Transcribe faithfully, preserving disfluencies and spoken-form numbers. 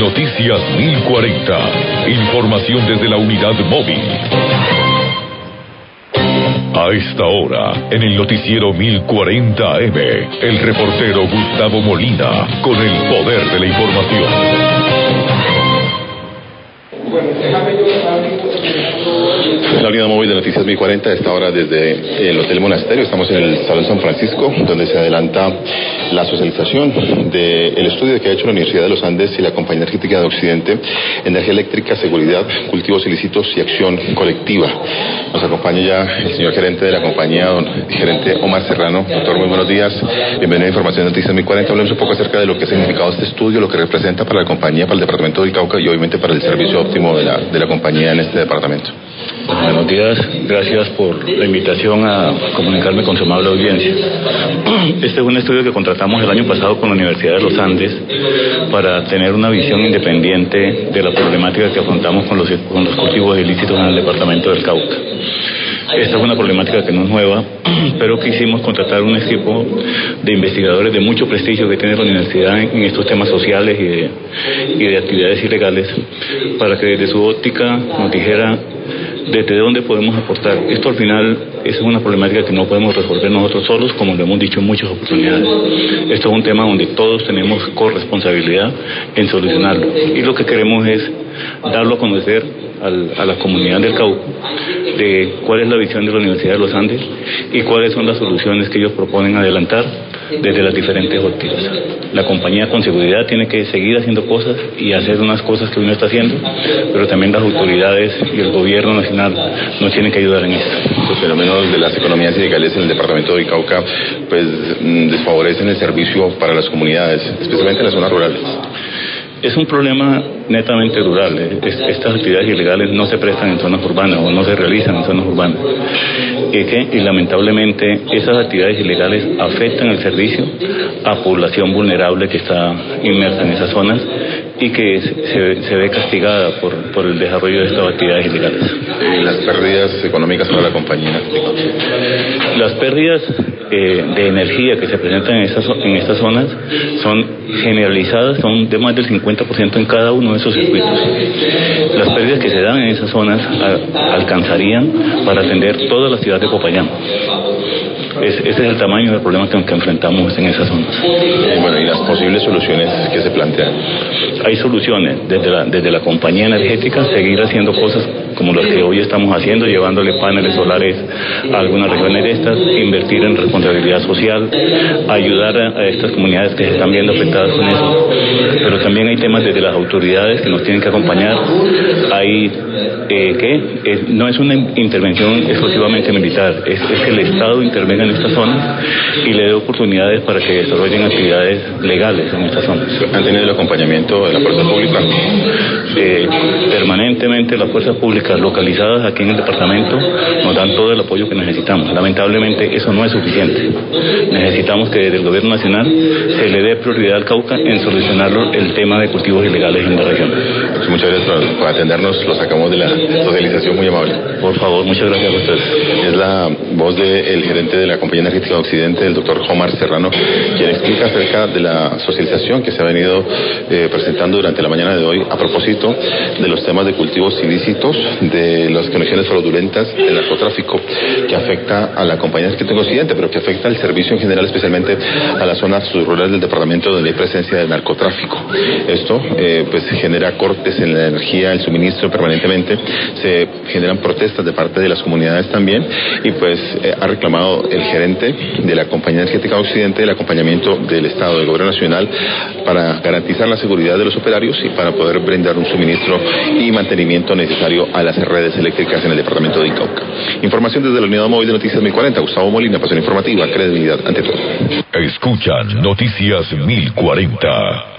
Noticias mil cuarenta. Información desde la unidad móvil. A esta hora, en el noticiero mil cuarenta A M, el reportero Gustavo Molina, con el poder de la información. La unidad móvil de Noticias mil cuarenta a esta hora desde el Hotel Monasterio. Estamos en el Salón San Francisco, donde se adelanta la socialización del estudio que ha hecho la Universidad de los Andes y la Compañía Energética de Occidente, Energía Eléctrica, Seguridad, Cultivos Ilícitos y Acción Colectiva. Nos acompaña ya el señor gerente de la compañía, don gerente Omar Serrano. Doctor, muy buenos días. Bienvenido a Información de Noticias mil cuarenta. Hablemos un poco acerca de lo que ha significado este estudio, lo que representa para la compañía, para el departamento del Cauca y obviamente para el servicio óptimo de la, de la compañía en este departamento. Buenos días, gracias por la invitación a comunicarme con su amable audiencia. Este es un estudio que contratamos el año pasado con la Universidad de los Andes para tener una visión independiente de la problemática que afrontamos con los, con los cultivos ilícitos en el departamento del Cauca. Esta es una problemática que no es nueva, pero quisimos contratar un equipo de investigadores de mucho prestigio que tiene la universidad en estos temas sociales y de, y de actividades ilegales, para que desde su óptica nos dijera desde dónde podemos aportar. Esto al final es una problemática que no podemos resolver nosotros solos, como lo hemos dicho en muchas oportunidades. Esto es un tema donde todos tenemos corresponsabilidad en solucionarlo, y lo que queremos es darlo a conocer al, a la comunidad del Cauca de cuál es la visión de la Universidad de los Andes y cuáles son las soluciones que ellos proponen adelantar desde las diferentes ópticas. La compañía con seguridad tiene que seguir haciendo cosas y hacer unas cosas que hoy no está haciendo, pero también las autoridades y el gobierno nacional nos tienen que ayudar en esto. Los fenómenos de las economías ilegales en el departamento de Cauca pues desfavorecen el servicio para las comunidades, especialmente en las zonas rurales. Es un problema netamente rural. Estas actividades ilegales no se prestan en zonas urbanas o no se realizan en zonas urbanas. Y, que, y lamentablemente esas actividades ilegales afectan el servicio a población vulnerable que está inmersa en esas zonas y que se, se ve castigada por, por el desarrollo de estas actividades ilegales. ¿Las pérdidas económicas para la compañía? Las pérdidas eh, de energía que se presentan en, esas, en estas zonas son generalizadas, son de más del cincuenta por ciento en cada uno de esos circuitos. Las pérdidas que se dan en esas zonas a, alcanzarían para atender toda la ciudad de Popayán. Es, ese es el tamaño del problema que, que enfrentamos en esas zonas. Y bueno, ¿y las posibles soluciones que se plantean? Hay soluciones desde la, desde la compañía energética, seguir haciendo cosas como las que hoy estamos haciendo, llevándole paneles solares a algunas regiones de estas, invertir en responsabilidad social, ayudar a, a estas comunidades que se están viendo afectadas con eso. Pero también hay temas desde las autoridades que nos tienen que acompañar. Hay eh, que eh, no es una intervención exclusivamente militar, es, es que el Estado intervenga en estas zonas y le dé oportunidades para que desarrollen actividades legales en estas zonas. ¿Han tenido el acompañamiento de la fuerza pública? Eh, permanentemente las fuerzas públicas localizadas aquí en el departamento nos dan todo el apoyo que necesitamos. Lamentablemente eso no es suficiente. Necesitamos que desde el gobierno nacional se le dé prioridad al Cauca en solucionar el tema de cultivos ilegales en la región. Pues muchas gracias por, por atendernos, lo sacamos de la socialización, muy amable. Por favor, muchas gracias a ustedes. Es la voz del gerente de la Compañía Energética de Occidente, el doctor Omar Serrano, quien explica acerca de la socialización que se ha venido eh, presentando durante la mañana de hoy a propósito de los temas de cultivos ilícitos, de las conexiones fraudulentas, del narcotráfico que afecta a la Compañía Energética de Occidente, pero que afecta al servicio en general, especialmente a las zonas rurales del departamento donde hay presencia de narcotráfico. Esto eh, pues genera cortes en la energía, el suministro permanentemente, se generan protestas de parte de las comunidades también, y pues eh, ha reclamado el gerente de la Compañía Energética de Occidente el acompañamiento del Estado, del Gobierno Nacional, para garantizar la seguridad de los operarios y para poder brindar un suministro y mantenimiento necesario a las redes eléctricas en el departamento de Cauca. Información desde la unidad móvil de Noticias mil cuarenta, Gustavo Molina, pasión informativa, credibilidad ante todo. Escuchan Noticias mil cuarenta.